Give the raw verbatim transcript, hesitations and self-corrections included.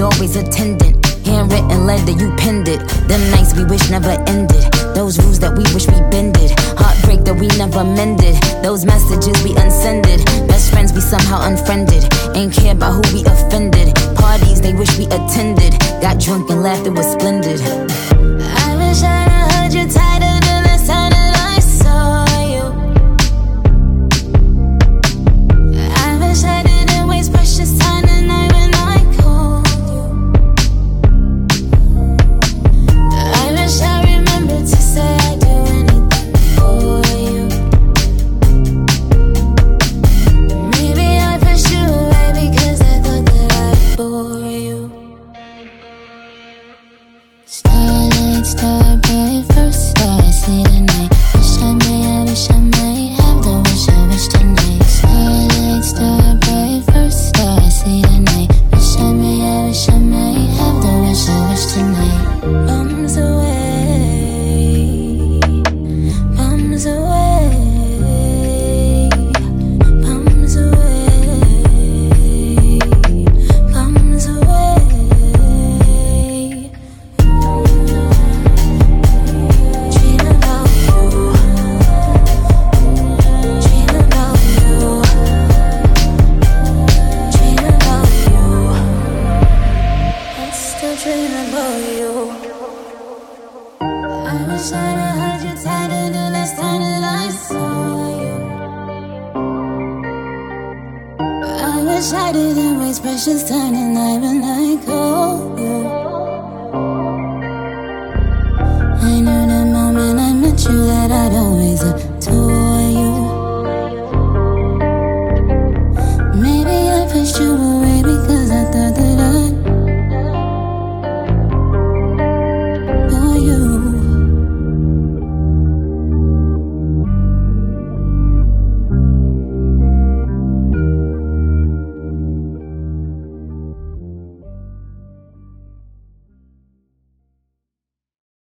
always attendant. Handwritten letter, you penned it. Them nights we wish never ended. Those rules that we wish we bended. Heartbreak that we never mended. Those messages we unsended. Best friends we somehow unfriended. Ain't care about who we offended. Parties they wish we attended. Got drunk and laughed, it was splendid. I wish I'd have heard you tighter the last time that I saw you. I wish I didn't waste precious time the night when I called you. I wish I remembered to say I'd do anything for you. Maybe I pushed you away because I thought that I'd bore you. Starlight, star bright, first star I see tonight. Wish I may, I wish I might have the wish I wish tonight. Starlight, star bright, first star I see tonight. Wish I may, I wish I might have the wish I wish tonight. Bums away, bums away, bums away, bums away. Dream about you, dream about you, dream about you. I still dream about you. I wish I'd have heard you tighter the last time that I saw you. I wish I didn't waste precious time the night when I called you.